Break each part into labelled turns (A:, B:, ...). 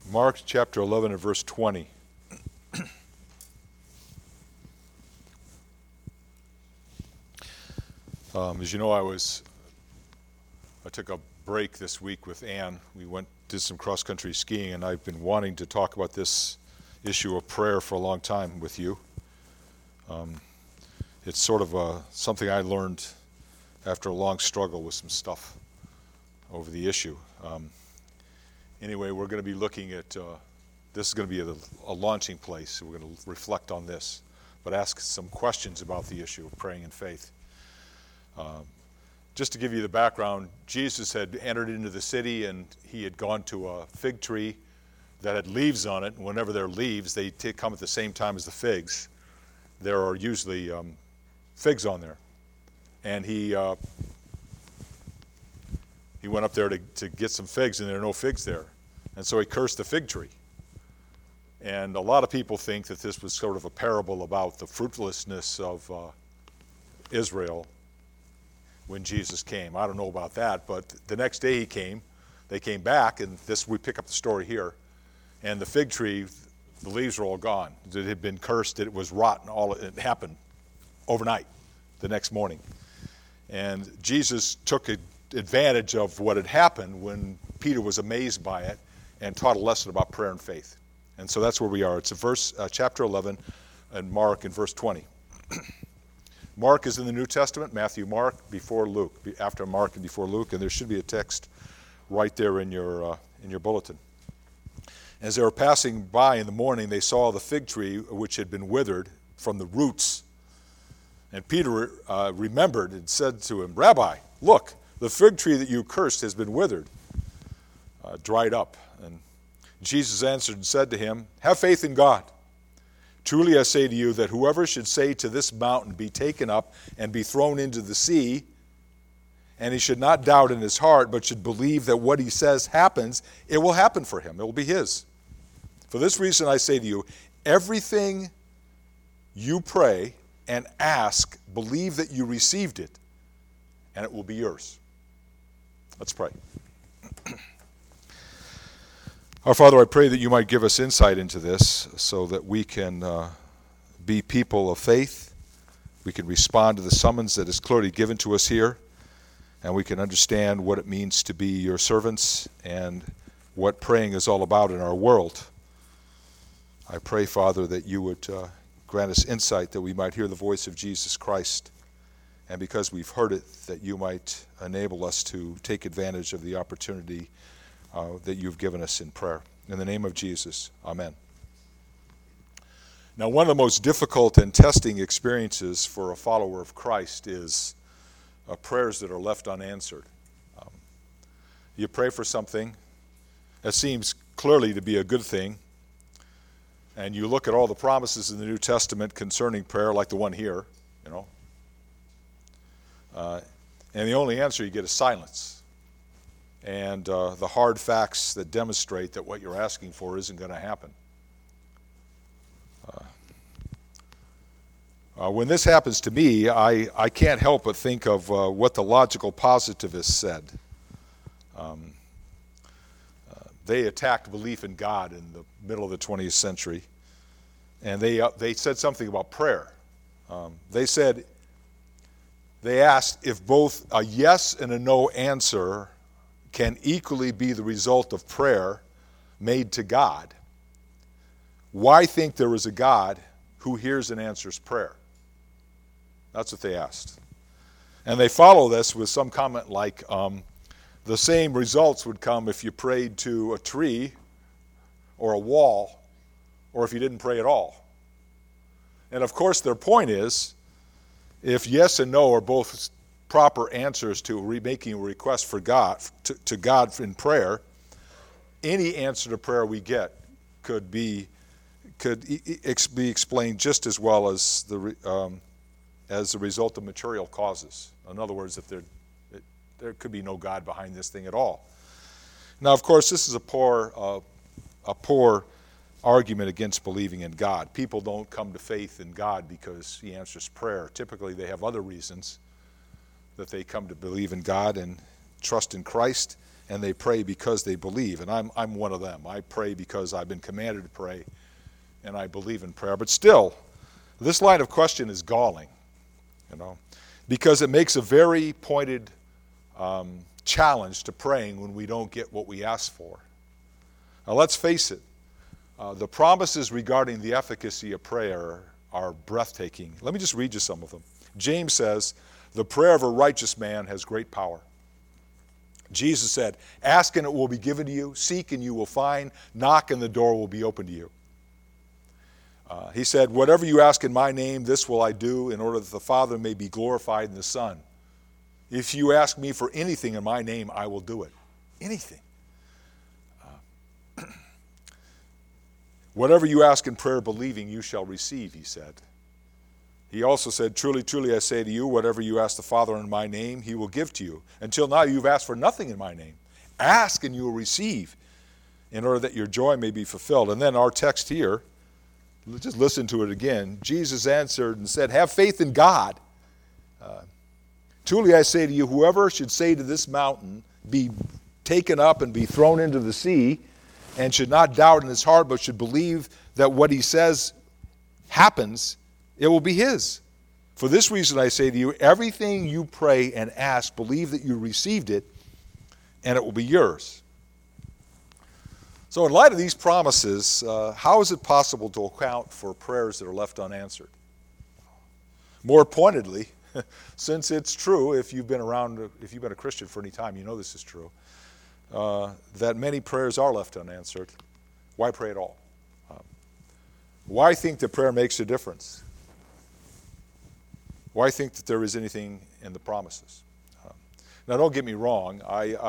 A: Mark chapter 11 and verse 20. As you know, I took a break this week with Ann. We did some cross-country skiing, and I've been wanting to talk about this issue of prayer for a long time with you. It's sort of something I learned after a long struggle with some stuff over the issue. Anyway, we're going to be looking at, this is going to be a launching place. We're going to reflect on this, but ask some questions about the issue of praying in faith. Just to give you the background, Jesus had entered into the city and he had gone to a fig tree that had leaves on it. And whenever there are leaves, they come at the same time as the figs. There are usually figs on there. And he went up there to get some figs, and there are no figs there. And so he cursed the fig tree. And a lot of people think that this was sort of a parable about the fruitlessness of Israel when Jesus came. I don't know about that, but the next day they came back, and we pick up the story here. And the fig tree, the leaves were all gone. It had been cursed, it was rotten, it happened overnight, the next morning. And Jesus took advantage of what had happened when Peter was amazed by it and taught a lesson about prayer and faith. And so that's where we are. It's chapter 11, and Mark in verse 20. Mark is in the New Testament, Matthew, Mark, before Luke, after Mark and before Luke, and there should be a text right there in your bulletin. As they were passing by in the morning, they saw the fig tree which had been withered from the roots. And Peter remembered and said to him, "Rabbi, look, the fig tree that you cursed has been withered, dried up." And Jesus answered and said to him, "Have faith in God. Truly I say to you that whoever should say to this mountain, 'Be taken up and be thrown into the sea,' and he should not doubt in his heart, but should believe that what he says happens, it will happen for him. It will be his. For this reason I say to you, everything you pray and ask, believe that you received it, and it will be yours." Let's pray. Our Father, I pray that you might give us insight into this so that we can be people of faith. We can respond to the summons that is clearly given to us here, and we can understand what it means to be your servants and what praying is all about in our world. I pray, Father, that you would grant us insight that we might hear the voice of Jesus Christ, and because we've heard it, that you might enable us to take advantage of the opportunity that you've given us in prayer. In the name of Jesus, amen. Now, one of the most difficult and testing experiences for a follower of Christ is prayers that are left unanswered. You pray for something that seems clearly to be a good thing, and you look at all the promises in the New Testament concerning prayer, like the one here, and the only answer you get is silence. And the hard facts that demonstrate that what you're asking for isn't going to happen. When this happens to me, I can't help but think of what the logical positivists said. They attacked belief in God in the middle of the 20th century, and they said something about prayer. They asked if both a yes and a no answer can equally be the result of prayer made to God. Why think there is a God who hears and answers prayer? That's what they asked. And they follow this with some comment like, the same results would come if you prayed to a tree or a wall, or if you didn't pray at all. And of course their point is, if yes and no are both proper answers to making a request for God, to God in prayer, any answer to prayer we get could be explained just as well as the result of material causes. In other words, if there could be no God behind this thing at all. Now, of course, this is a poor argument against believing in God. People don't come to faith in God because he answers prayer. Typically, they have other reasons that they come to believe in God and trust in Christ, and they pray because they believe. And I'm one of them. I pray because I've been commanded to pray, and I believe in prayer. But still, this line of question is galling, because it makes a very pointed challenge to praying when we don't get what we ask for. Now let's face it, the promises regarding the efficacy of prayer are breathtaking. Let me just read you some of them. James says, the prayer of a righteous man has great power. Jesus said, ask and it will be given to you, seek and you will find, knock and the door will be open to you. He said, whatever you ask in my name, this will I do, in order that the Father may be glorified in the Son. If you ask me for anything in my name, I will do it. Anything. Whatever you ask in prayer, believing, you shall receive, he said. He also said, truly, truly, I say to you, whatever you ask the Father in my name, he will give to you. Until now, you've asked for nothing in my name. Ask and you will receive, in order that your joy may be fulfilled. And then our text here, just listen to it again. Jesus answered and said, have faith in God. Truly, I say to you, whoever should say to this mountain, be taken up and be thrown into the sea, and should not doubt in his heart, but should believe that what he says happens, it will be his. For this reason I say to you, everything you pray and ask, believe that you received it, and it will be yours. So in light of these promises, how is it possible to account for prayers that are left unanswered? More pointedly, since it's true, if you've been a Christian for any time, you know this is true, that many prayers are left unanswered. Why pray at all? Why think that prayer makes a difference? Why think that there is anything in the promises? Now, don't get me wrong.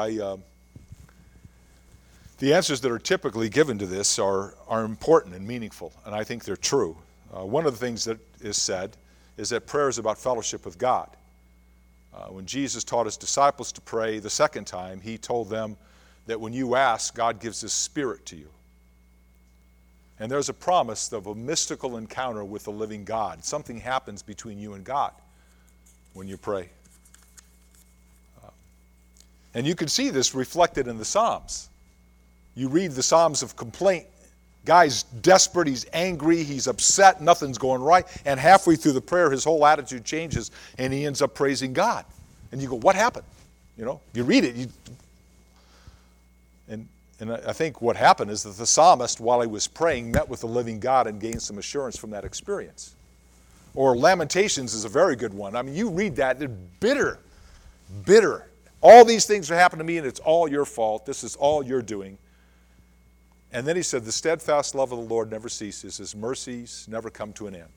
A: The answers that are typically given to this are important and meaningful, and I think they're true. One of the things that is said is that prayer is about fellowship with God. When Jesus taught his disciples to pray the second time, he told them that when you ask, God gives his Spirit to you. And there's a promise of a mystical encounter with the living God. Something happens between you and God when you pray. And you can see this reflected in the Psalms. You read the Psalms of complaint. Guy's desperate, he's angry, he's upset, nothing's going right. And halfway through the prayer, his whole attitude changes and he ends up praising God. And you go, what happened? You read it. And I think what happened is that the psalmist, while he was praying, met with the living God and gained some assurance from that experience. Or Lamentations is a very good one. I mean, you read that, they're bitter. All these things have happened to me and it's all your fault. This is all you're doing. And then he said, the steadfast love of the Lord never ceases. His mercies never come to an end.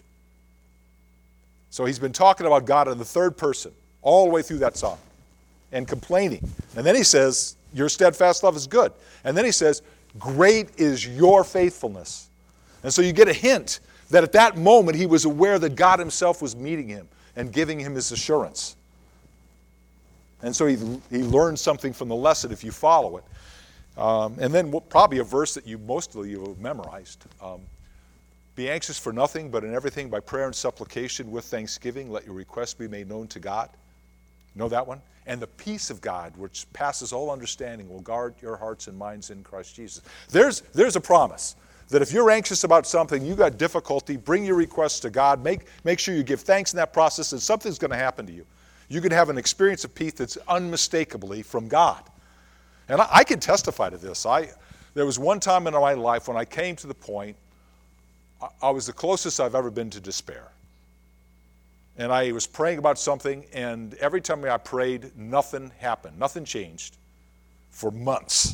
A: So he's been talking about God in the third person all the way through that psalm and complaining. And then he says, your steadfast love is good. And then he says, great is your faithfulness. And so you get a hint that at that moment he was aware that God himself was meeting him and giving him his assurance. And so he learned something from the lesson if you follow it. And then probably a verse that most of you have memorized. Be anxious for nothing, but in everything by prayer and supplication with thanksgiving, let your requests be made known to God. Know that one? And the peace of God, which passes all understanding, will guard your hearts and minds in Christ Jesus. There's a promise that if you're anxious about something, you got difficulty, bring your requests to God. Make sure you give thanks in that process, and something's going to happen to you. You can have an experience of peace that's unmistakably from God. And I can testify to this. There was one time in my life when I came to the point, I was the closest I've ever been to despair. And I was praying about something, and every time I prayed, nothing happened. Nothing changed for months.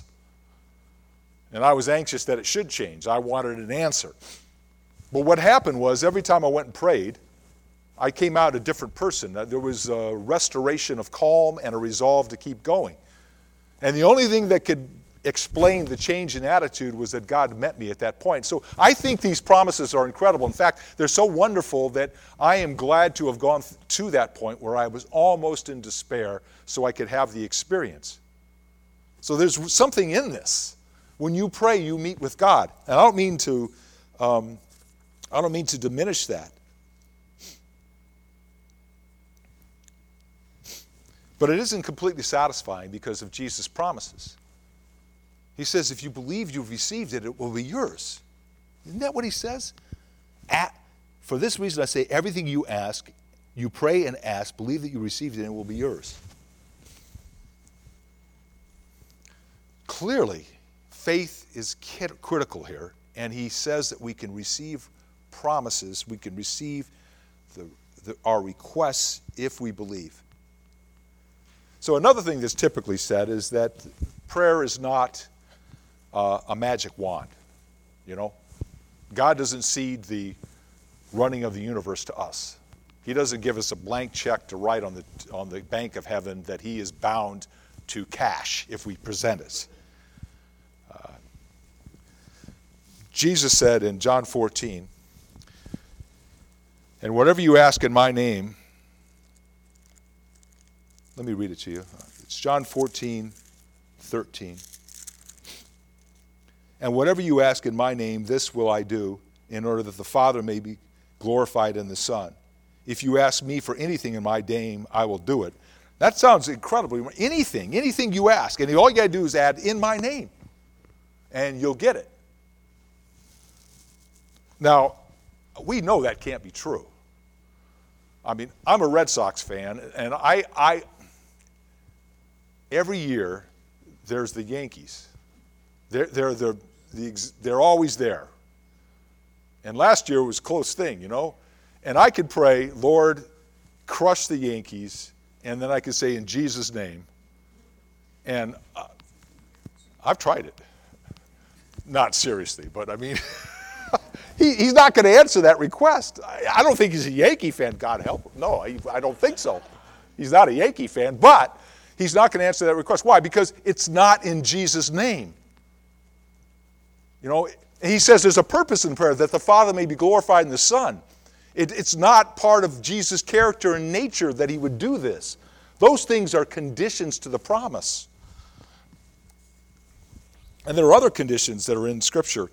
A: And I was anxious that it should change. I wanted an answer. But what happened was every time I went and prayed, I came out a different person. There was a restoration of calm and a resolve to keep going. And the only thing that could explain the change in attitude was that God met me at that point. So I think these promises are incredible. In fact, they're so wonderful that I am glad to have gone to that point where I was almost in despair so I could have the experience. So there's something in this. When you pray, you meet with God. And I don't mean to diminish that. But it isn't completely satisfying because of Jesus' promises. He says, if you believe you've received it, it will be yours. Isn't that what he says? For this reason I say, everything you ask, you pray and ask, believe that you received it and it will be yours. Clearly, faith is critical here, and he says that we can receive promises, we can receive our requests if we believe. So another thing that's typically said is that prayer is not a magic wand, you know. God doesn't cede the running of the universe to us. He doesn't give us a blank check to write on the bank of heaven that he is bound to cash if we present it. Jesus said in John 14, and whatever you ask in my name, let me read it to you. It's John 14:13. And whatever you ask in my name, this will I do, in order that the Father may be glorified in the Son. If you ask me for anything in my name, I will do it. That sounds incredible. Anything you ask, and all you got to do is add in my name, and you'll get it. Now, we know that can't be true. I mean, I'm a Red Sox fan, and I every year there's the Yankees. They're always there. And last year was a close thing, you know. And I could pray, Lord, crush the Yankees, and then I could say in Jesus' name. And I've tried it. Not seriously, but I mean, he's not going to answer that request. I don't think he's a Yankee fan, God help him. No, I don't think so. He's not a Yankee fan, but he's not going to answer that request. Why? Because it's not in Jesus' name. You know, he says there's a purpose in prayer, that the Father may be glorified in the Son. It's not part of Jesus' character and nature that he would do this. Those things are conditions to the promise. And there are other conditions that are in Scripture.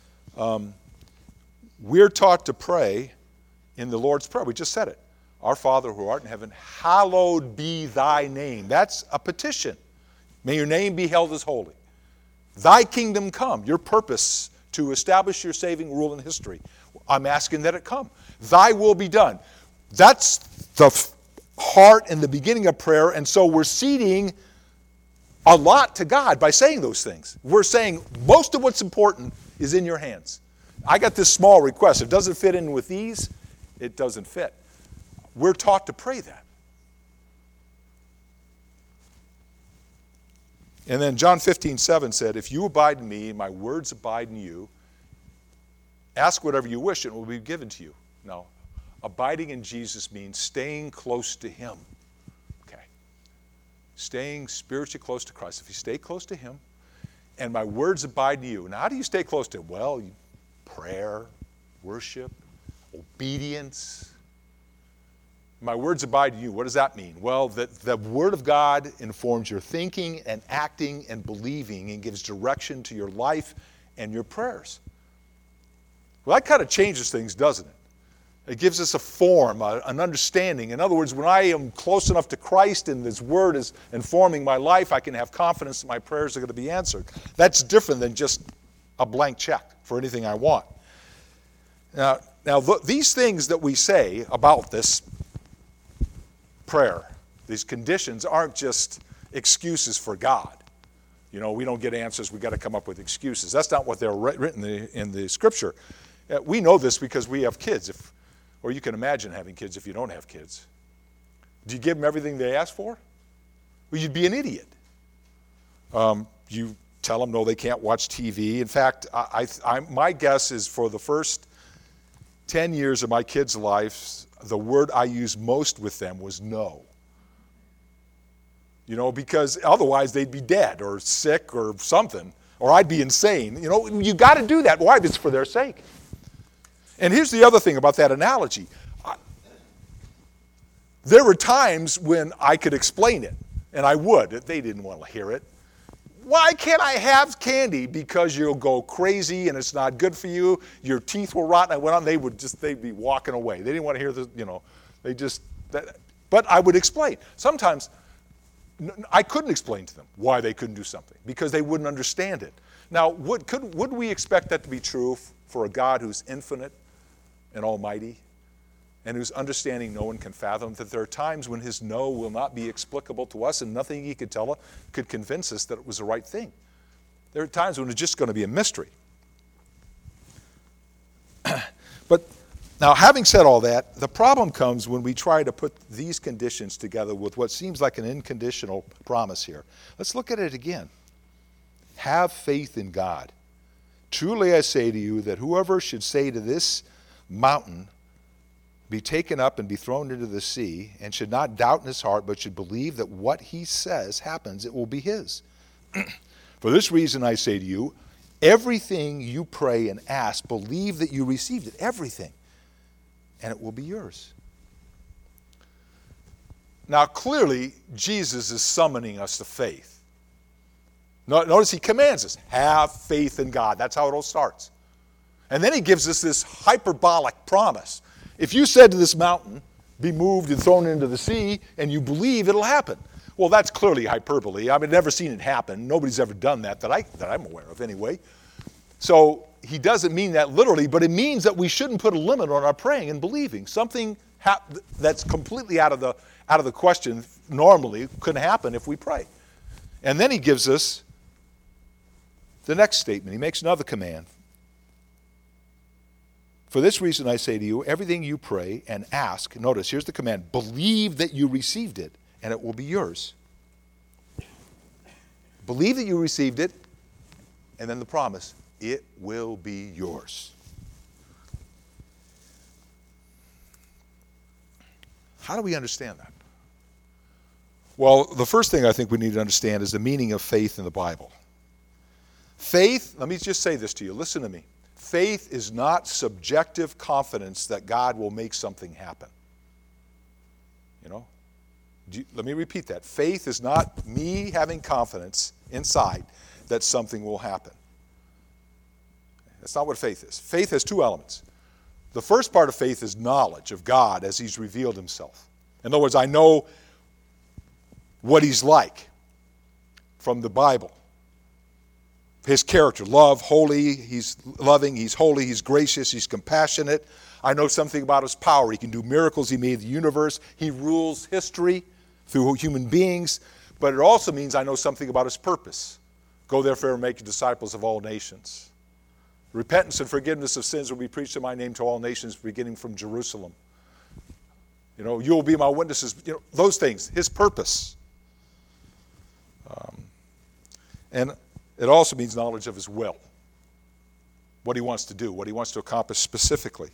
A: We're taught to pray in the Lord's Prayer. We just said it. Our Father who art in heaven, hallowed be thy name. That's a petition. May your name be held as holy. Thy kingdom come, your purpose to establish your saving rule in history. I'm asking that it come. Thy will be done. That's the heart and the beginning of prayer, and so we're ceding a lot to God by saying those things. We're saying most of what's important is in your hands. I got this small request. If it doesn't fit in with these, it doesn't fit. We're taught to pray that. And then John 15:7 said, if you abide in me, and my words abide in you, ask whatever you wish, and it will be given to you. Now, abiding in Jesus means staying close to him. Okay. Staying spiritually close to Christ. If you stay close to him, and my words abide in you. Now, how do you stay close to him? Well, prayer, worship, obedience. My words abide in you. What does that mean? Well, the Word of God informs your thinking and acting and believing and gives direction to your life and your prayers. Well, that kind of changes things, doesn't it? It gives us a form, an understanding. In other words, when I am close enough to Christ and His Word is informing my life, I can have confidence that my prayers are going to be answered. That's different than just a blank check for anything I want. Now these things that we say about this prayer, these conditions, aren't just excuses for God. You know, we don't get answers, we got to come up with excuses. That's not what they're written in the Scripture. We know this because we have kids, or you can imagine having kids if you don't have kids. Do you give them everything they ask for? Well, you'd be an idiot. You tell them, no, they can't watch TV. In fact, my guess is for the first 10 years of my kids' lives, the word I used most with them was no. You know, because otherwise they'd be dead or sick or something, or I'd be insane. You know, you got to do that. Why? It's for their sake. And here's the other thing about that analogy. There were times when I could explain it, and I would. They didn't want to hear it. Why can't I have candy? Because you'll go crazy and it's not good for you. Your teeth will rot. And I went on. They'd be walking away. They didn't want to hear the, but I would explain. Sometimes I couldn't explain to them why they couldn't do something, because they wouldn't understand it. Now, would we expect that to be true for a God who's infinite and almighty, and whose understanding no one can fathom, that there are times when his no will not be explicable to us, and nothing he could tell us could convince us that it was the right thing? There are times when it's just going to be a mystery. But now, having said all that, the problem comes when we try to put these conditions together with what seems like an unconditional promise here. Let's look at it again. Have faith in God. Truly I say to you that whoever should say to this mountain, be taken up and be thrown into the sea, and should not doubt in his heart, but should believe that what he says happens, it will be his. For this reason I say to you, everything you pray and ask, believe that you received it, everything, and it will be yours. Now, clearly, Jesus is summoning us to faith. Notice he commands us, have faith in God. That's how it all starts. And then he gives us this hyperbolic promise. If you said to this mountain, be moved and thrown into the sea, and you believe, it'll happen. Well, that's clearly hyperbole. I've never seen it happen. Nobody's ever done that I'm aware of anyway. So he doesn't mean that literally, but it means that we shouldn't put a limit on our praying and believing. Something that's completely out of the question normally couldn't happen if we pray. And then he gives us the next statement. He makes another command. For this reason I say to you, everything you pray and ask, notice, here's the command, believe that you received it, and it will be yours. Believe that you received it, and then the promise, it will be yours. How do we understand that? Well, the first thing I think we need to understand is the meaning of faith in the Bible. Faith, let me just say this to you, listen to me. Faith is not subjective confidence that God will make something happen. You know? Let me repeat that. Faith is not me having confidence inside that something will happen. That's not what faith is. Faith has two elements. The first part of faith is knowledge of God as he's revealed himself. In other words, I know what he's like from the Bible. His character, love, holy, he's loving, he's holy, he's gracious, he's compassionate. I know something about his power. He can do miracles. He made the universe. He rules history through human beings. But it also means I know something about his purpose. Go therefore and make disciples of all nations. Repentance and forgiveness of sins will be preached in my name to all nations, beginning from Jerusalem. You know, you will be my witnesses. You know, those things, his purpose. And it also means knowledge of his will, what he wants to do, what he wants to accomplish specifically.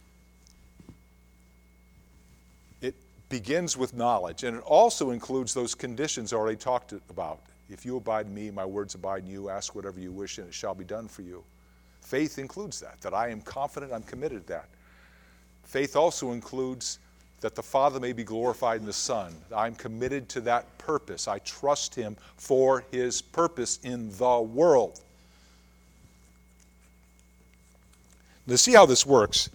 A: It begins with knowledge, and it also includes those conditions already talked about. If you abide in me, my words abide in you, ask whatever you wish, and it shall be done for you. Faith includes that I am confident, I'm committed to that. Faith also includes that the Father may be glorified in the Son. I'm committed to that purpose. I trust him for his purpose in the world. To see how this works,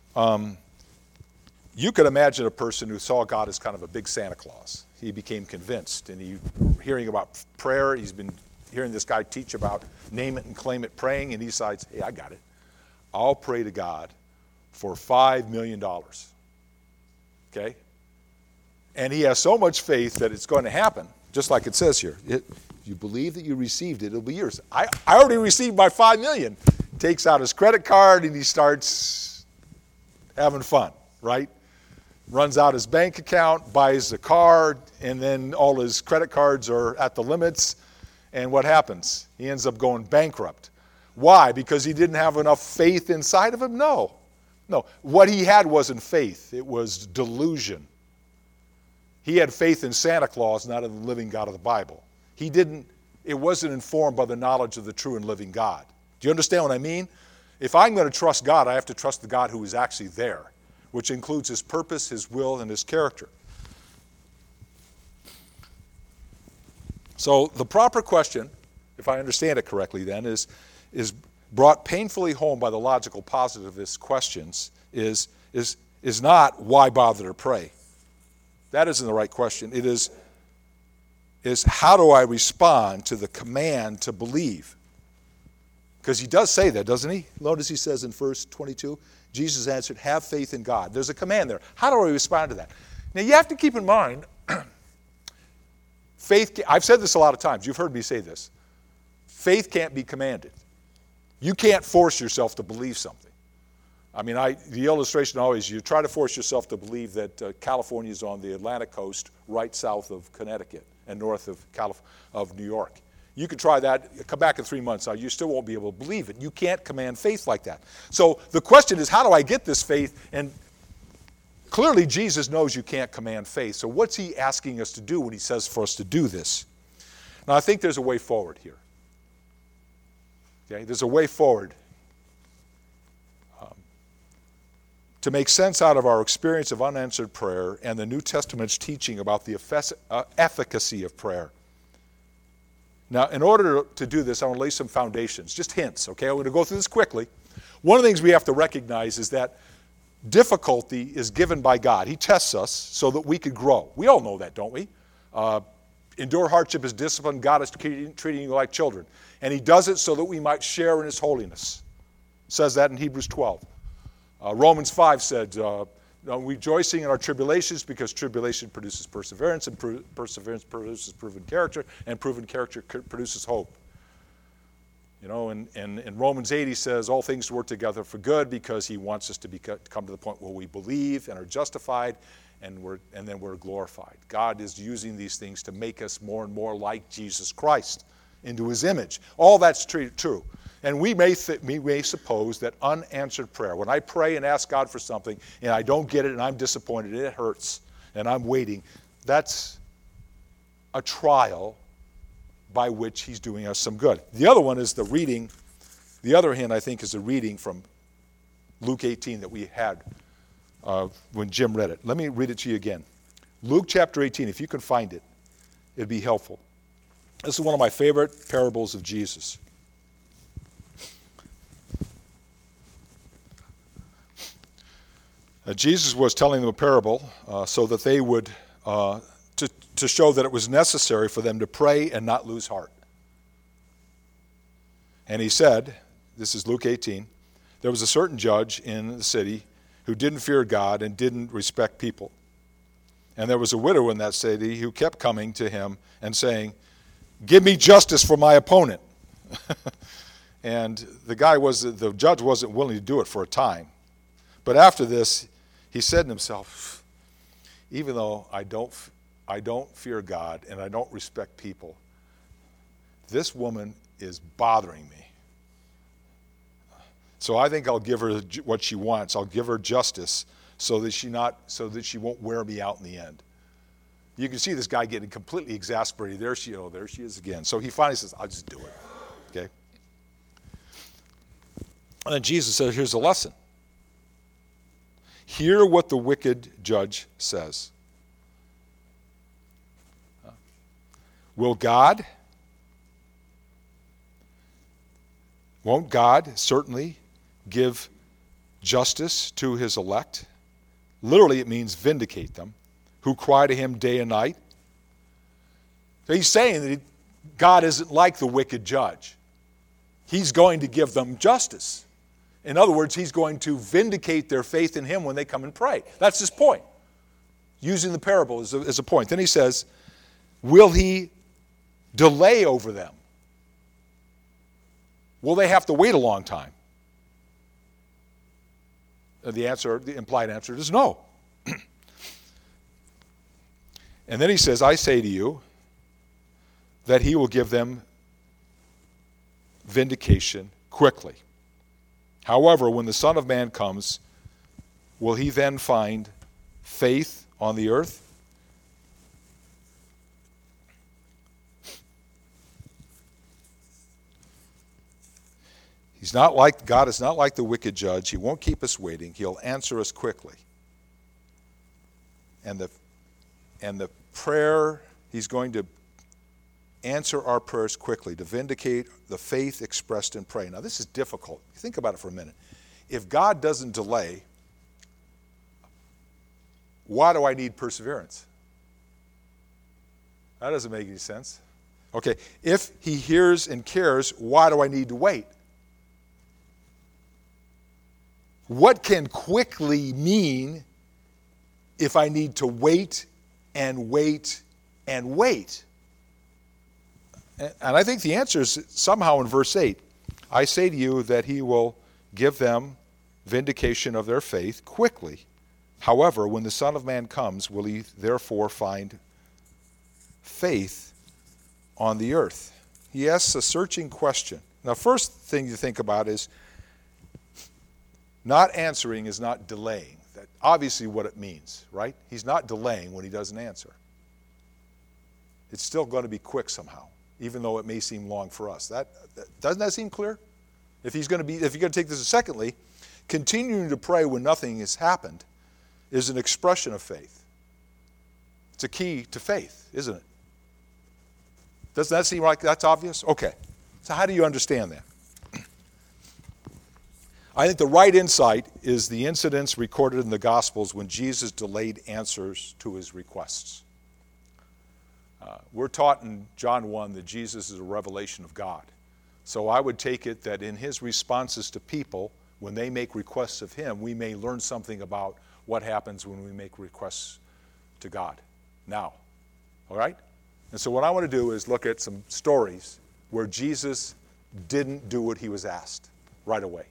A: you could imagine a person who saw God as kind of a big Santa Claus. He became convinced, and hearing about prayer, he's been hearing this guy teach about name it and claim it praying, and he decides, hey, I got it. I'll pray to God for $5 million. Okay? And he has so much faith that it's going to happen, just like it says here. You believe that you received it, it'll be yours. I already received my $5 million. Takes out his credit card and he starts having fun, right? Runs out his bank account, buys a car, and then all his credit cards are at the limits. And what happens? He ends up going bankrupt. Why? Because he didn't have enough faith inside of him? No. What he had wasn't faith. It was delusion. He had faith in Santa Claus, not in the living God of the Bible. It wasn't informed by the knowledge of the true and living God. Do you understand what I mean? If I'm going to trust God, I have to trust the God who is actually there, which includes his purpose, his will, and his character. So the proper question, if I understand it correctly then, is brought painfully home by the logical positivist questions is not why bother to pray. That isn't the right question. It is how do I respond to the command to believe? Because he does say that, doesn't he? Notice he says in verse 22, Jesus answered, have faith in God. There's a command there. How do I respond to that? Now you have to keep in mind, faith, I've said this a lot of times. You've heard me say this. Faith can't be commanded. You can't force yourself to believe something. I mean, the illustration always, you try to force yourself to believe that California is on the Atlantic coast, right south of Connecticut and north of New York. You can try that, come back in 3 months, you still won't be able to believe it. You can't command faith like that. So the question is, how do I get this faith? And clearly Jesus knows you can't command faith. So what's he asking us to do when he says for us to do this? Now I think there's a way forward here. Okay, there's a way forward to make sense out of our experience of unanswered prayer and the New Testament's teaching about the efficacy of prayer. Now, in order to do this, I want to lay some foundations, just hints, okay? I'm going to go through this quickly. One of the things we have to recognize is that difficulty is given by God. He tests us so that we could grow. We all know that, don't we? Endure hardship as discipline. God is treating you like children. And he does it so that we might share in his holiness. It says that in Hebrews 12. Romans 5 said, rejoicing in our tribulations because tribulation produces perseverance, and perseverance produces proven character, and proven character produces hope. You know, and Romans 8 he says, all things work together for good because he wants us to come to the point where we believe and are justified and then we're glorified. God is using these things to make us more and more like Jesus Christ into his image. All that's true. And we may suppose that unanswered prayer, when I pray and ask God for something and I don't get it and I'm disappointed and it hurts and I'm waiting, that's a trial by which he's doing us some good. The other one is the reading. The other hint, I think, is the reading from Luke 18 that we had when Jim read it. Let me read it to you again. Luke chapter 18, if you can find it, it'd be helpful. This is one of my favorite parables of Jesus. Jesus was telling them a parable so that they would, to show that it was necessary for them to pray and not lose heart. And he said, this is Luke 18, there was a certain judge in the city who didn't fear God and didn't respect people. And there was a widow in that city who kept coming to him and saying, give me justice for my opponent. And the judge wasn't willing to do it for a time. But after this, he said to himself, even though I don't fear God and I don't respect people, this woman is bothering me. So I think I'll give her what she wants. I'll give her justice so that she won't wear me out in the end. You can see this guy getting completely exasperated. There she is again. So he finally says, I'll just do it. Okay? And then Jesus says, here's a lesson. Hear what the wicked judge says. Won't God certainly give justice to his elect? Literally, it means vindicate them, who cry to him day and night. So he's saying that God isn't like the wicked judge. He's going to give them justice. In other words, he's going to vindicate their faith in him when they come and pray. That's his point, using the parable as a point. Then he says, will he delay over them? Will they have to wait a long time? The implied answer is no. And then he says, I say to you that he will give them vindication quickly. However, when the Son of Man comes, will he then find faith on the earth? God is not like the wicked judge. He won't keep us waiting. He'll answer us quickly. And the prayer, he's going to answer our prayers quickly to vindicate the faith expressed in prayer. Now, this is difficult. Think about it for a minute. If God doesn't delay, why do I need perseverance? That doesn't make any sense. Okay, if he hears and cares, why do I need to wait? What can quickly mean if I need to wait and wait and wait? And I think the answer is somehow in verse 8. I say to you that he will give them vindication of their faith quickly. However, when the Son of Man comes, will he therefore find faith on the earth? He asks a searching question. Now, first thing you think about is not answering is not delaying. That's obviously what it means, right? He's not delaying when he doesn't answer. It's still going to be quick somehow, even though it may seem long for us. Doesn't that seem clear? If you're going to take this secondly, continuing to pray when nothing has happened is an expression of faith. It's a key to faith, isn't it? Doesn't that seem like that's obvious? Okay. So how do you understand that? I think the right insight is the incidents recorded in the Gospels when Jesus delayed answers to his requests. We're taught in John 1 that Jesus is a revelation of God. So I would take it that in his responses to people, when they make requests of him, we may learn something about what happens when we make requests to God. Now, all right? And so what I want to do is look at some stories where Jesus didn't do what he was asked right away.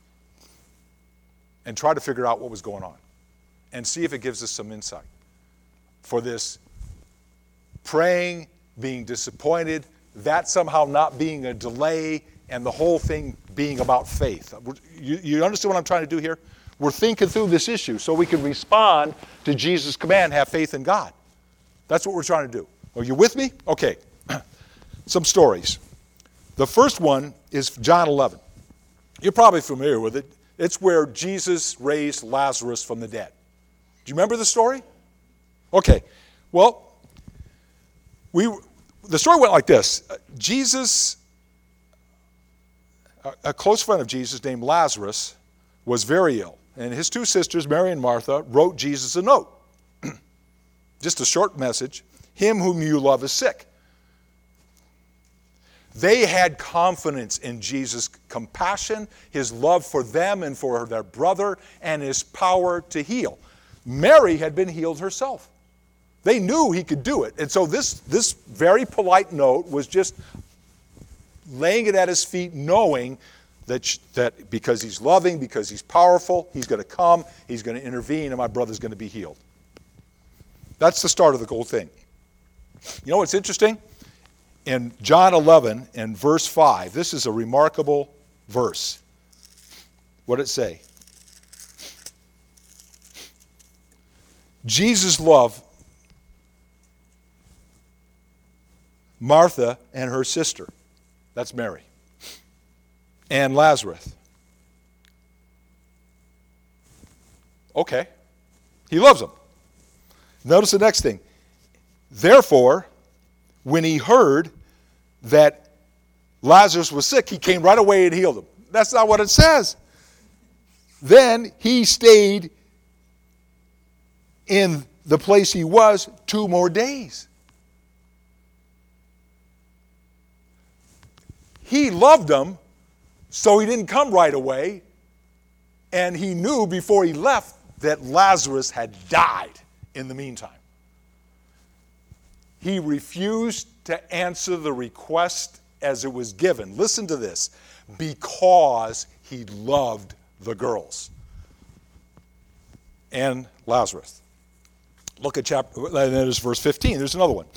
A: And try to figure out what was going on. And see if it gives us some insight for this praying, being disappointed, that somehow not being a delay, and the whole thing being about faith. You understand what I'm trying to do here? We're thinking through this issue so we can respond to Jesus' command, have faith in God. That's what we're trying to do. Are you with me? Okay. Some stories. The first one is John 11. You're probably familiar with it. It's where Jesus raised Lazarus from the dead. Do you remember the story? Okay. Well, the story went like this. Jesus, a close friend of Jesus named Lazarus, was very ill. And his two sisters, Mary and Martha, wrote Jesus a note. Just a short message. Him whom you love is sick. They had confidence in Jesus' compassion, his love for them and for their brother, and his power to heal. Mary had been healed herself. They knew he could do it. And so this very polite note was just laying it at his feet, knowing that because he's loving, because he's powerful, he's going to come, he's going to intervene, and my brother's going to be healed. That's the start of the whole thing. You know what's interesting? In John 11 and verse 5, this is a remarkable verse. What did it say? Jesus loved Martha and her sister. That's Mary. And Lazarus. Okay. He loves them. Notice the next thing. Therefore, when he heard that Lazarus was sick, he came right away and healed him. That's not what it says. Then he stayed in the place he was 2 more days. He loved them, so he didn't come right away. And he knew before he left that Lazarus had died in the meantime. He refused to answer the request as it was given. Listen to this. Because he loved the girls and Lazarus. Look at chapter, and then there's verse 15. There's another one.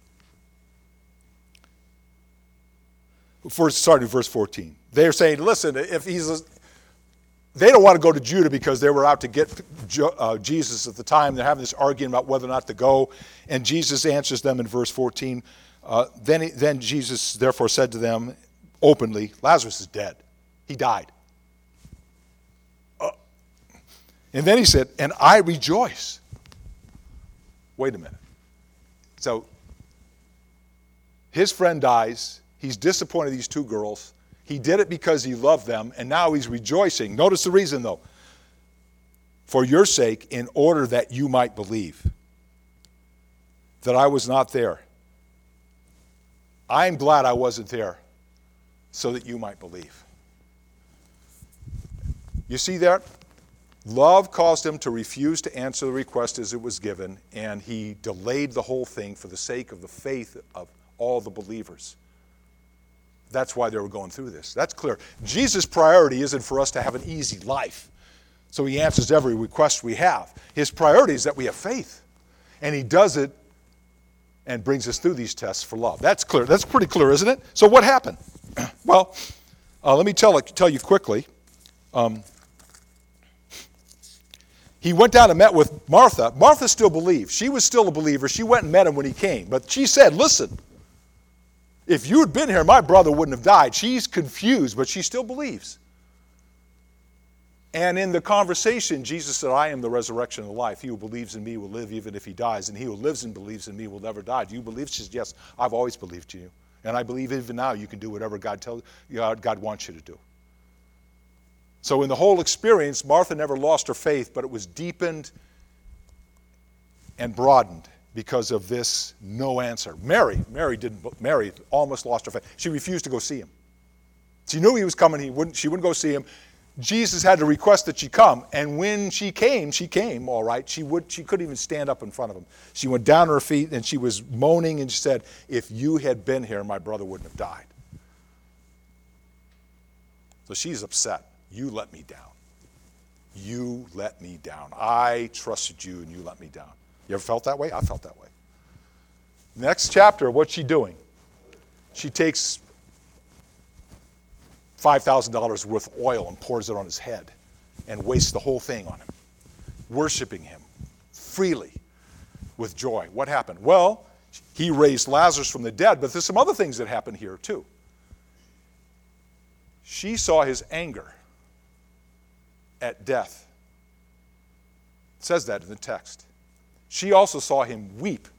A: Starting in verse 14. They're saying, listen, if they don't want to go to Judah because they were out to get Jesus at the time. They're having this argument about whether or not to go. And Jesus answers them in verse 14. Then Jesus therefore said to them openly, Lazarus is dead. He died. And then he said, and I rejoice. Wait a minute. So his friend dies. He's disappointed these 2 girls. He did it because he loved them, and now he's rejoicing. Notice the reason, though. For your sake, in order that you might believe that I was not there. I'm glad I wasn't there so that you might believe. You see that? Love caused him to refuse to answer the request as it was given, and he delayed the whole thing for the sake of the faith of all the believers. That's why they were going through this. That's clear. Jesus' priority isn't for us to have an easy life, so he answers every request we have. His priority is that we have faith, and he does it and brings us through these tests for love. That's clear. That's pretty clear, isn't it? So what happened? Well, let me tell you quickly. He went down and met with Martha. Martha still believed. She was still a believer. She went and met him when he came. But she said, listen, if you had been here, my brother wouldn't have died. She's confused, but she still believes. And in the conversation, Jesus said, I am the resurrection and the life. He who believes in me will live even if he dies, and he who lives and believes in me will never die. Do you believe? She says, yes, I've always believed in you. And I believe even now you can do whatever God wants you to do. So in the whole experience, Martha never lost her faith, but it was deepened and broadened because of this no answer. Mary almost lost her faith. She refused to go see him. She knew he was coming. She wouldn't go see him. Jesus had to request that she come, and when she came all right. She couldn't even stand up in front of him. She went down on her feet and she was moaning and she said, if you had been here, my brother wouldn't have died. So she's upset. You let me down. You let me down. I trusted you and you let me down. You ever felt that way? I felt that way. Next chapter, what's she doing? She takes $5,000 worth of oil and pours it on his head and wastes the whole thing on him, worshiping him freely with joy. What happened? Well, he raised Lazarus from the dead, but there's some other things that happened here too. She saw his anger at death. It says that in the text. She also saw him weep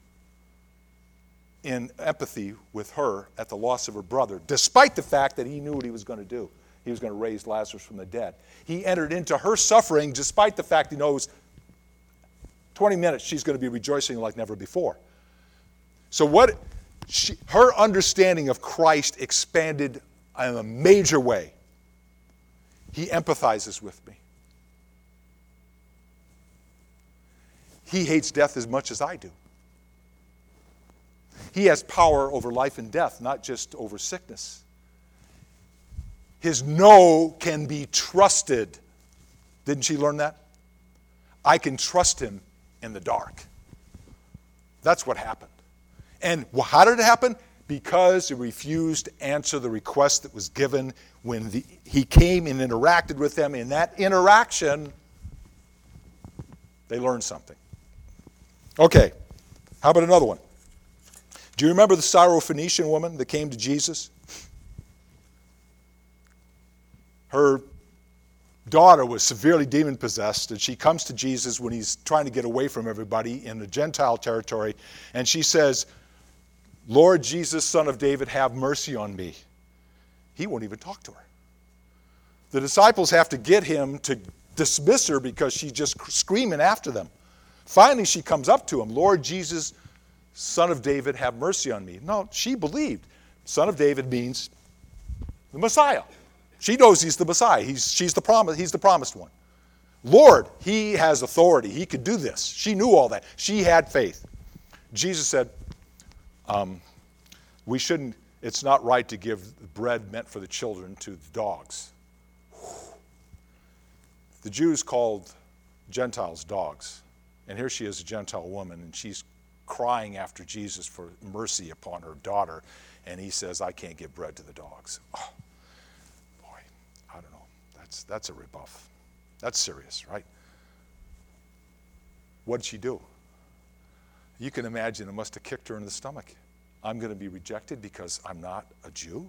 A: in empathy with her at the loss of her brother, despite the fact that he knew what he was going to do. He was going to raise Lazarus from the dead. He entered into her suffering despite the fact he knows 20 minutes she's going to be rejoicing like never before. So her understanding of Christ expanded in a major way. He empathizes with me. He hates death as much as I do. He has power over life and death, not just over sickness. His no can be trusted. Didn't she learn that? I can trust him in the dark. That's what happened. And how did it happen? Because he refused to answer the request that was given when he came and interacted with them. In that interaction, they learned something. Okay, how about another one? Do you remember the Syrophoenician woman that came to Jesus? Her daughter was severely demon-possessed, and she comes to Jesus when he's trying to get away from everybody in the Gentile territory, and she says, Lord Jesus, Son of David, have mercy on me. He won't even talk to her. The disciples have to get him to dismiss her because she's just screaming after them. Finally, she comes up to him, Lord Jesus, Son of David, have mercy on me. No, she believed. Son of David means the Messiah. She knows he's the Messiah. He's the promised one. Lord, he has authority. He could do this. She knew all that. She had faith. Jesus said, it's not right to give bread meant for the children to the dogs. The Jews called Gentiles dogs. And here she is, a Gentile woman, and she's crying after Jesus for mercy upon her daughter. And he says, I can't give bread to the dogs. Oh, boy, I don't know. That's a rebuff. That's serious, right? What did she do? You can imagine it must have kicked her in the stomach. I'm going to be rejected because I'm not a Jew?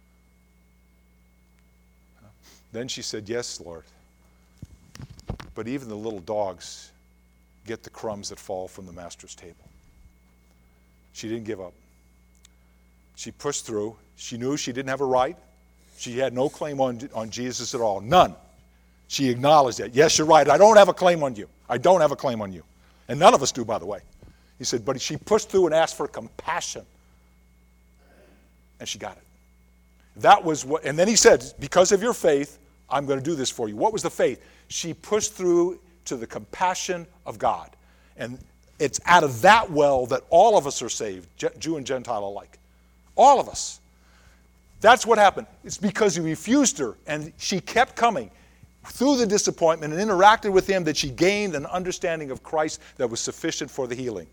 A: Then she said, yes, Lord. But even the little dogs get the crumbs that fall from the master's table. She didn't give up. She pushed through. She knew she didn't have a right. She had no claim on Jesus at all. None. She acknowledged that. Yes, you're right. I don't have a claim on you. I don't have a claim on you. And none of us do, by the way. He said, but she pushed through and asked for compassion. And she got it. That was what, and then he said, because of your faith, I'm going to do this for you. What was the faith? She pushed through to the compassion of God. And it's out of that well that all of us are saved, Jew and Gentile alike. All of us. That's what happened. It's because he refused her, and she kept coming. Through the disappointment and interacted with him, that she gained an understanding of Christ that was sufficient for the healing.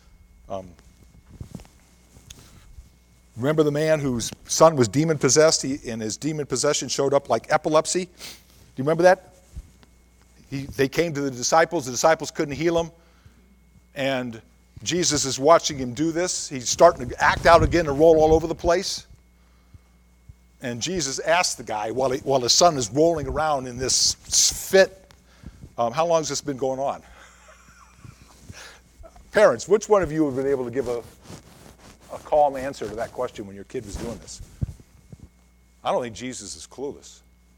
A: Remember the man whose son was demon-possessed, and his demon possession showed up like epilepsy? Do you remember that? They came to the disciples couldn't heal him, and Jesus is watching him do this. He's starting to act out again and roll all over the place. And Jesus asked the guy, while his son is rolling around in this fit, how long has this been going on? Parents, which one of you have been able to give a calm answer to that question when your kid was doing this? I don't think Jesus is clueless.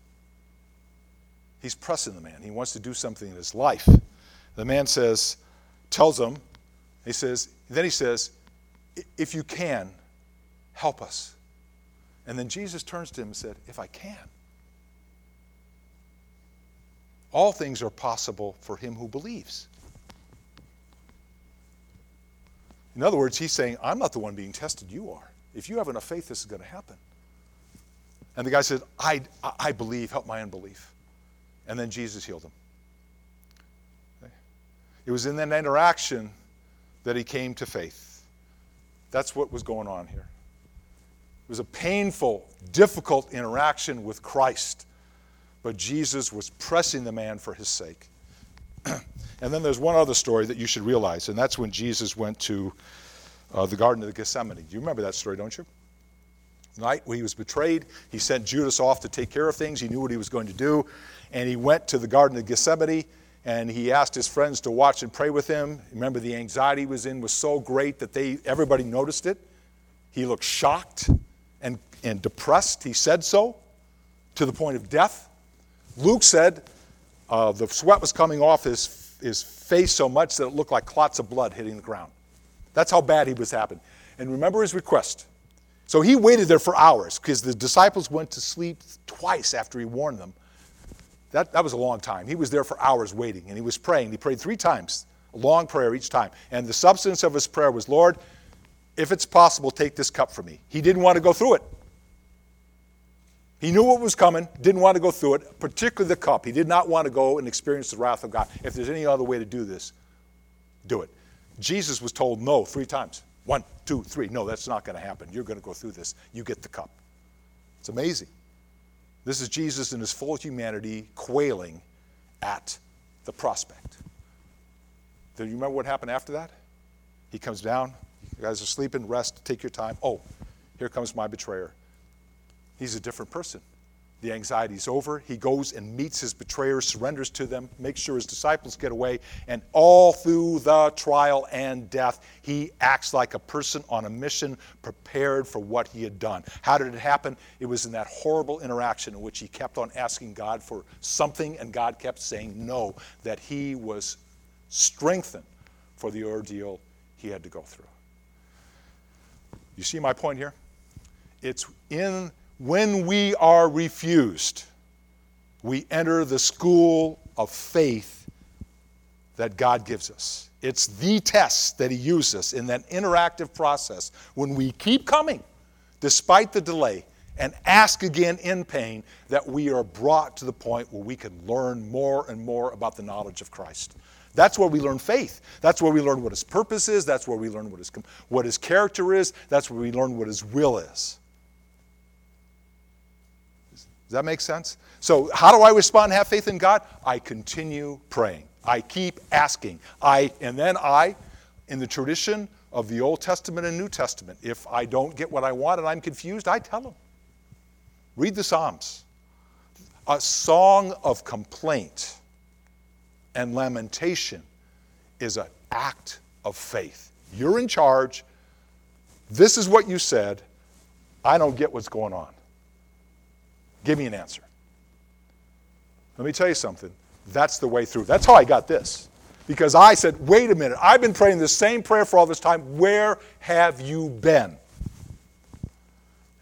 A: He's pressing the man. He wants to do something in his life. The man tells him, he says, if you can, help us. And then Jesus turns to him and said, if I can. All things are possible for him who believes. In other words, he's saying, I'm not the one being tested, you are. If you have enough faith, this is going to happen. And the guy said, I believe, help my unbelief. And then Jesus healed him. Okay? It was in that interaction that he came to faith. That's what was going on here. It was a painful, difficult interaction with Christ, but Jesus was pressing the man for his sake. And then there's one other story that you should realize, and that's when Jesus went to the Garden of Gethsemane. Do you remember that story, don't you? The night when he was betrayed, he sent Judas off to take care of things. He knew what he was going to do, and he went to the Garden of Gethsemane, and he asked his friends to watch and pray with him. Remember, the anxiety he was in was so great that everybody noticed it. He looked shocked and depressed. He said so, to the point of death. Luke said the sweat was coming off his face so much that it looked like clots of blood hitting the ground. That's how bad he was happening. And remember his request. So he waited there for hours because the disciples went to sleep twice after he warned them. That was a long time. He was there for hours waiting, and he was praying. He prayed 3 times, a long prayer each time. And the substance of his prayer was, Lord, if it's possible, take this cup from me. He didn't want to go through it. He knew what was coming, didn't want to go through it, particularly the cup. He did not want to go and experience the wrath of God. If there's any other way to do this, do it. Jesus was told no 3 times. 1, 2, 3. No, that's not going to happen. You're going to go through this. You get the cup. It's amazing. This is Jesus in his full humanity quailing at the prospect. Do you remember what happened after that? He comes down. You guys are sleeping. Rest. Take your time. Oh, here comes my betrayer. He's a different person. The anxiety's over. He goes and meets his betrayers, surrenders to them, makes sure his disciples get away, and all through the trial and death, he acts like a person on a mission, prepared for what he had done. How did it happen? It was in that horrible interaction in which he kept on asking God for something, and God kept saying no, that he was strengthened for the ordeal he had to go through. You see my point here? It's when we are refused, we enter the school of faith that God gives us. It's the test that he uses in that interactive process. When we keep coming, despite the delay, and ask again in pain, that we are brought to the point where we can learn more and more about the knowledge of Christ. That's where we learn faith. That's where we learn what his purpose is. That's where we learn what his character is. That's where we learn what his will is. Does that make sense? So how do I respond and have faith in God? I continue praying. I keep asking. In the tradition of the Old Testament and New Testament, if I don't get what I want and I'm confused, I tell him. Read the Psalms. A song of complaint and lamentation is an act of faith. You're in charge. This is what you said. I don't get what's going on. Give me an answer. Let me tell you something. That's the way through. That's how I got this. Because I said, wait a minute, I've been praying the same prayer for all this time. Where have you been?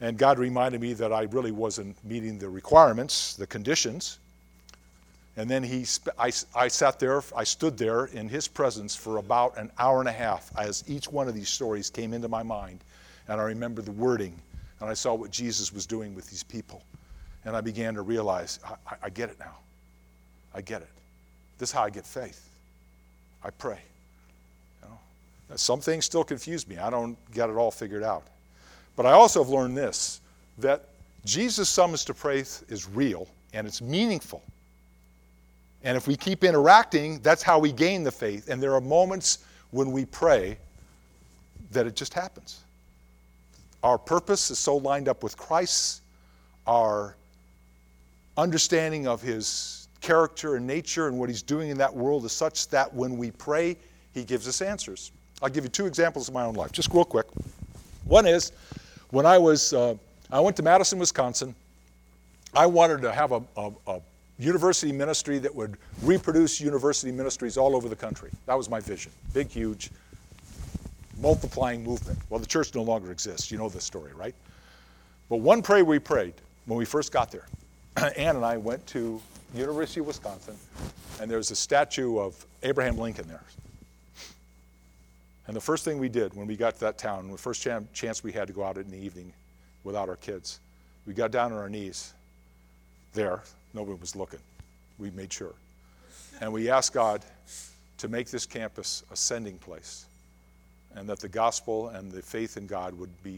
A: And God reminded me that I really wasn't meeting the requirements, the conditions. And then I stood there in his presence for about an hour and a half as each one of these stories came into my mind. And I remembered the wording, and I saw what Jesus was doing with these people. And I began to realize, I get it now. I get it. This is how I get faith. I pray. You know? Now, some things still confuse me. I don't get it all figured out. But I also have learned this, that Jesus' summons to faith is real, and it's meaningful. And if we keep interacting, that's how we gain the faith. And there are moments when we pray that it just happens. Our purpose is so lined up with Christ's, our understanding of his character and nature and what he's doing in that world is such that when we pray, he gives us answers. I'll give you 2 examples of my own life, just real quick. One is, when I went to Madison, Wisconsin, I wanted to have a university ministry that would reproduce university ministries all over the country. That was my vision. Big, huge, multiplying movement. Well, the church no longer exists. You know this story, right? But one prayer we prayed when we first got there. Ann and I went to University of Wisconsin, and there's a statue of Abraham Lincoln there. And the first thing we did when we got to that town, the first chance we had to go out in the evening without our kids, we got down on our knees there. Nobody was looking. We made sure. And we asked God to make this campus a sending place, and that the gospel and the faith in God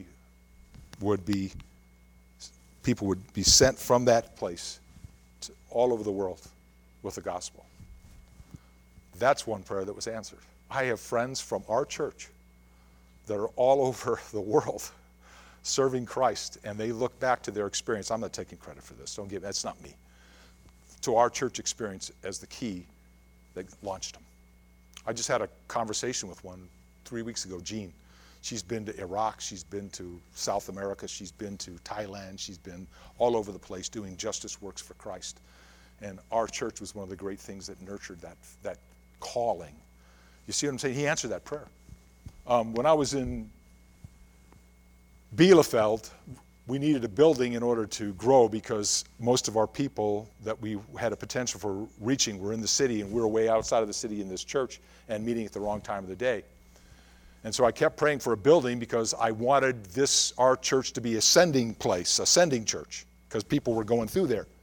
A: people would be sent from that place to all over the world with the gospel. That's one prayer that was answered. I have friends from our church that are all over the world serving Christ, and they look back to their experience. I'm not taking credit for this. That's not me. To our church experience as the key that launched them. I just had a conversation with one 3 weeks ago, Jean. She's been to Iraq, she's been to South America, she's been to Thailand, she's been all over the place doing justice works for Christ. And our church was one of the great things that nurtured that calling. You see what I'm saying? He answered that prayer. When I was in Bielefeld, we needed a building in order to grow because most of our people that we had a potential for reaching were in the city, and we were way outside of the city in this church and meeting at the wrong time of the day. And so I kept praying for a building because I wanted our church to be a sending place, a sending church, because people were going through there.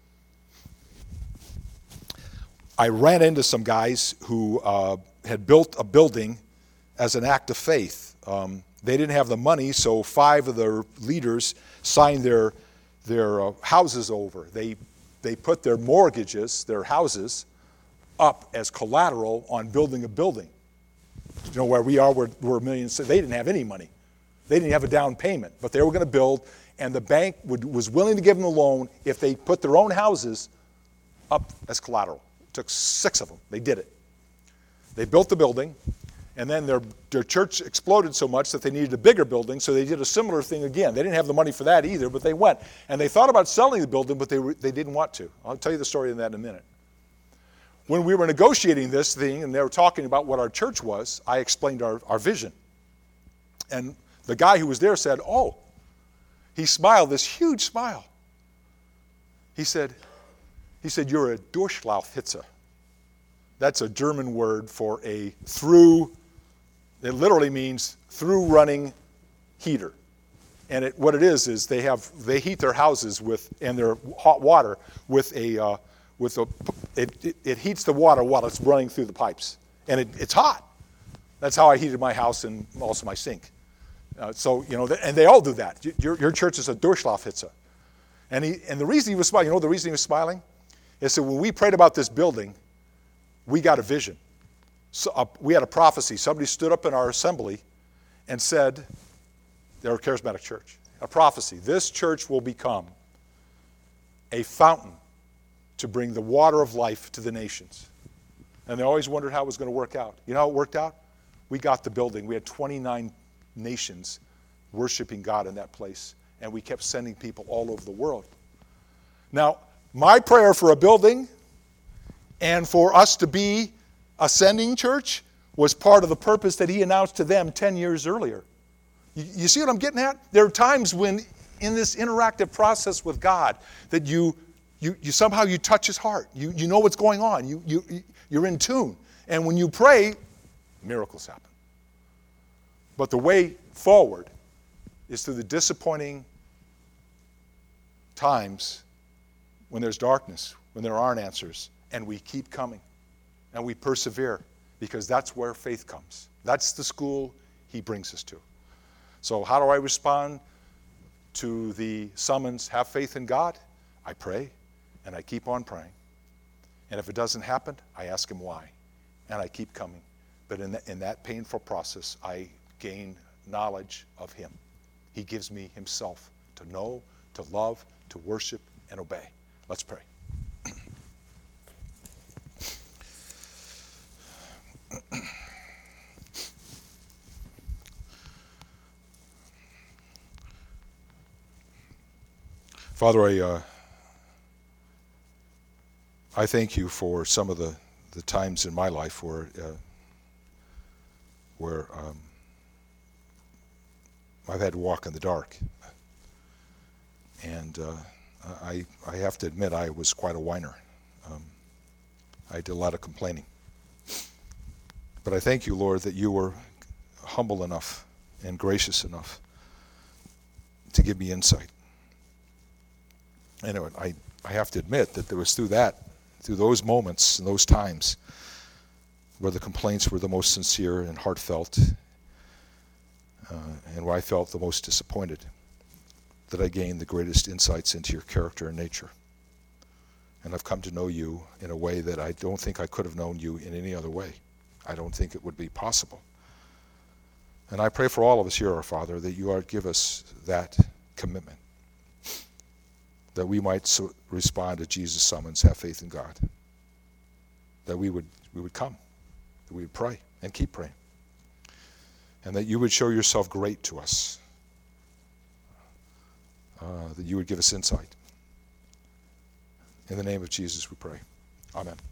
A: I ran into some guys who had built a building as an act of faith. They didn't have the money, so 5 of their leaders signed their houses over. They put their mortgages, their houses, up as collateral on building a building. You know, where we are, we're millions. They didn't have any money. They didn't have a down payment, but they were going to build, and the bank was willing to give them a loan if they put their own houses up as collateral. It took 6 of them. They did it. They built the building, and then their church exploded so much that they needed a bigger building, so they did a similar thing again. They didn't have the money for that either, but they went. And they thought about selling the building, but they didn't want to. I'll tell you the story of that in a minute. When we were negotiating this thing and they were talking about what our church was, I explained our vision. And the guy who was there said, "Oh," he smiled, this huge smile. He said, "You're a Durchlaufhitze." That's a German word for a through, it literally means through running heater. And what it is they heat their houses and their hot water with it heats the water while it's running through the pipes. And it's hot. That's how I heated my house and also my sink. And they all do that. Your church is a Durchlaufhitze. And the reason he was smiling, the reason he was smiling? Is that when we prayed about this building, we got a vision. So, we had a prophecy. Somebody stood up in our assembly and said, they're a charismatic church, a prophecy. This church will become a fountain to bring the water of life to the nations. And they always wondered how it was going to work out. You know how it worked out? We got the building. We had 29 nations worshiping God in that place. And we kept sending people all over the world. Now, my prayer for a building and for us to be a sending church was part of the purpose that he announced to them 10 years earlier. You see what I'm getting at? There are times when in this interactive process with God that you somehow you touch his heart. You know what's going on. You're in tune. And when you pray, miracles happen. But the way forward is through the disappointing times when there's darkness, when there aren't answers, and we keep coming and we persevere, because that's where faith comes. That's the school he brings us to. So how do I respond to the summons, have faith in God? I pray and I keep on praying. And if it doesn't happen, I ask him why. And I keep coming. But in that painful process, I gain knowledge of him. He gives me himself to know, to love, to worship, and obey. Let's pray. Father, I thank you for some of the times in my life where I've had to walk in the dark. And I have to admit I was quite a whiner. I did a lot of complaining. But I thank you, Lord, that you were humble enough and gracious enough to give me insight. And I have to admit that there was through those moments and those times where the complaints were the most sincere and heartfelt, and where I felt the most disappointed, that I gained the greatest insights into your character and nature. And I've come to know you in a way that I don't think I could have known you in any other way. I don't think it would be possible. And I pray for all of us here, our Father, that you are give us that commitment, that we might respond to Jesus' summons, have faith in God, that we would come, that we would pray and keep praying, and that you would show yourself great to us, that you would give us insight. In the name of Jesus we pray. Amen.